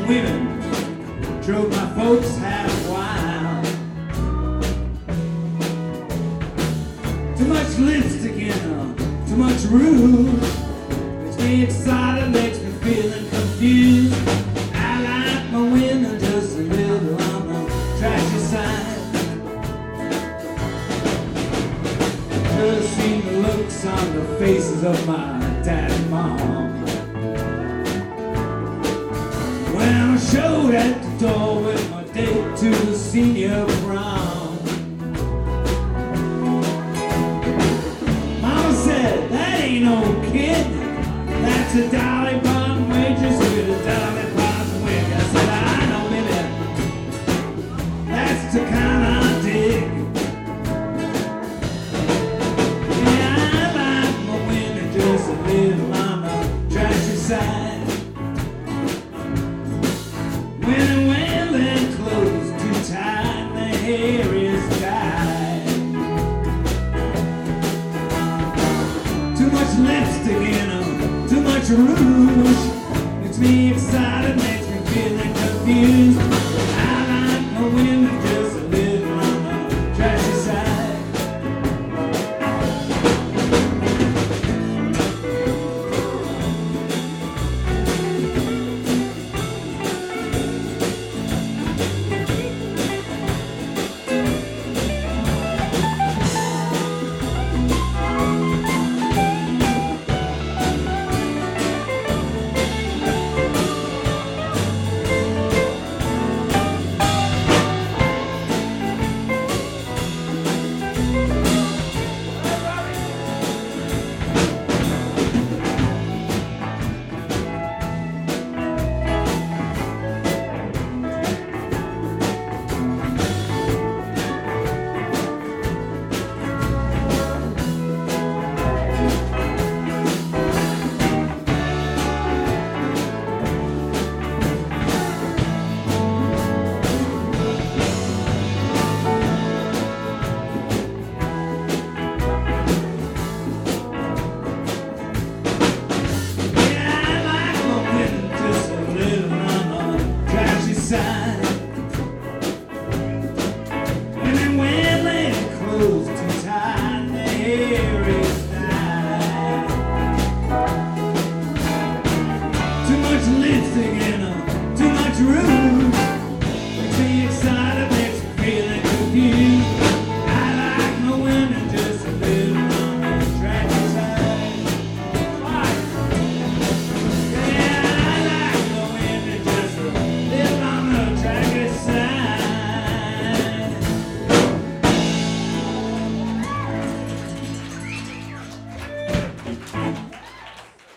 women drove my folks half wild. Too much lipstick in her, too much rouge. Makes me excited, makes me feeling confused. I like my women just a little on the trashy side. Should have seen the looks on the faces of my dad and mom when I showed at the door with my date to the senior prom. Mama said, that ain't no kid, that's a Dolly Parton waitress with a Dolly Parton wig. I said, I know, baby, that's the kind I dig. Yeah, I like my women just a little on the trashy side. When they wear their clothes too tight, their hair is dyed. Too much lipstick in them, too much rouge. Makes me excited, makes me feeling confused. I like my women just a little on the trashy side. When they wear their clothes too tight, their hair is dyed. Too much lipstick in them, too much rouge.